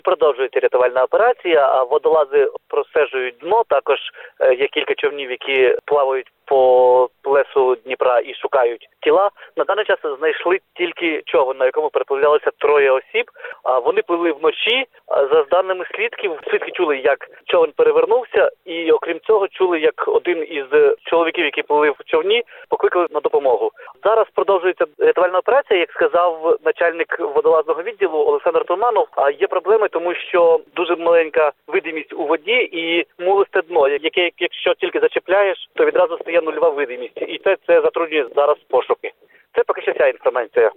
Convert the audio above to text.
Продовжується рятувальна операція, а водолази простежують дно. Також є кілька човнів, які плавають по плесу Дніпра і шукають тіла. На даний час знайшли тільки човен, на якому переправлялися 3 осіб. Вони плили вночі. За даними свідків, свідки чули, як човен перевернувся, і окрім цього чули, як один із чоловіків, які плили в човні, покликали на допомогу. Зараз продовжується рятувальна операція, як сказав начальник водолазного відділу Олександр Туманов. Є проблеми, тому що дуже маленька видимість у воді і мулисте дно, яке, якщо тільки зачепляєш, то відразу стає нульова видимість. І це затруднює зараз пошуки. Це поки що вся інформація.